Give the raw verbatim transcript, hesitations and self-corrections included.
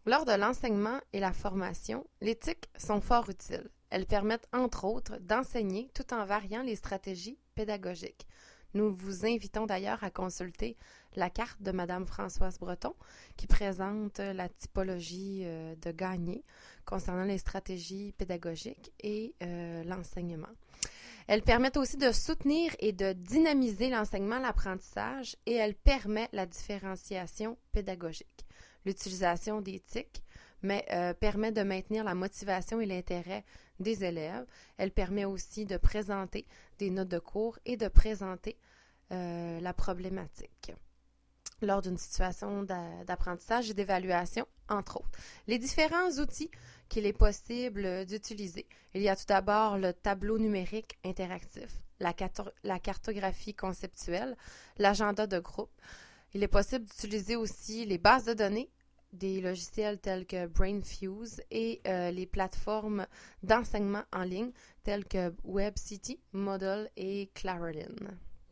Lors de l'enseignement et la formation, les T I C sont fort utiles. Elles permettent, entre autres, d'enseigner tout en variant les stratégies pédagogiques. Nous vous invitons d'ailleurs à consulter la carte de Madame Françoise Breton qui présente la typologie de Gagné concernant les stratégies pédagogiques et euh, l'enseignement. Elles permettent aussi de soutenir et de dynamiser l'enseignement, l'apprentissage et elles permettent la différenciation pédagogique. L'utilisation des T I C mais, euh, permet de maintenir la motivation et l'intérêt des élèves. Elle permet aussi de présenter des notes de cours et de présenter euh, la problématique lors d'une situation d'apprentissage et d'évaluation, entre autres. Les différents outils qu'il est possible d'utiliser. Il y a tout d'abord le tableau numérique interactif, la, la cartographie conceptuelle, l'agenda de groupe. Il est possible d'utiliser aussi les bases de données, des logiciels tels que BrainFuse et euh, les plateformes d'enseignement en ligne telles que WebCity, Moodle et Clarelin.